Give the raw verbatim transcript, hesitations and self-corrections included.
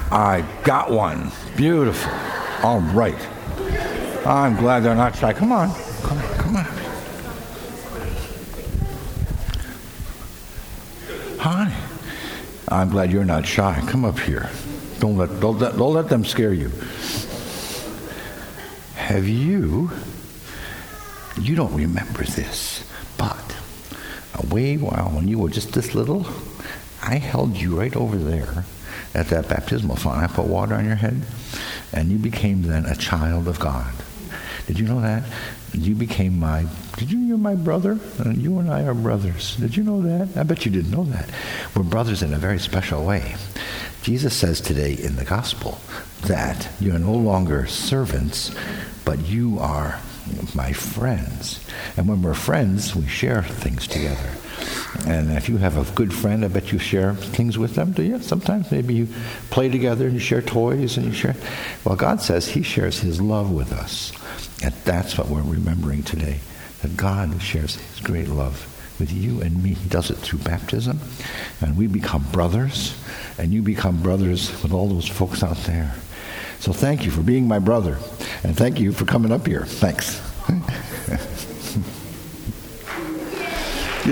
I got one. Beautiful. All right. I'm glad they're not shy. Come on. Come on. Come on. Hi. I'm glad you're not shy. Come up here. Don't let, don't let, don't let them scare you. Have you, you don't remember this, but a way while when you were just this little, I held you right over there at that baptismal font. I put water on your head, and you became then a child of God. Did you know that? You became my, did you, you're my brother? And you and I are brothers. Did you know that? I bet you didn't know that. We're brothers in a very special way. Jesus says today in the gospel that you are no longer servants, but you are my friends. And when we're friends, we share things together. And if you have a good friend, I bet you share things with them, do you? Sometimes maybe you play together and you share toys and you share. Well, God says he shares his love with us. And that's what we're remembering today, that God shares his great love with you and me. He does it through baptism. And we become brothers, and you become brothers with all those folks out there. So thank you for being my brother, and thank you for coming up here. Thanks.